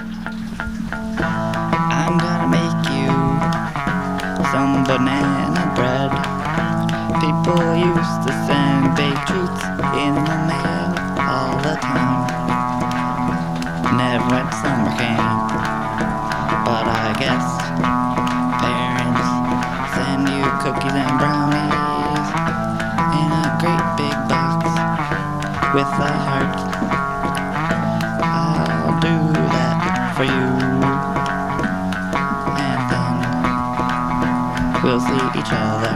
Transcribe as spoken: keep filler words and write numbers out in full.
I'm gonna make you some banana bread. People used to send baked treats in the mail all the time. Never went to summer camp, but I guess parents send you cookies and brownies in a great big box with a heart. I'll do that for you, and then we'll see each other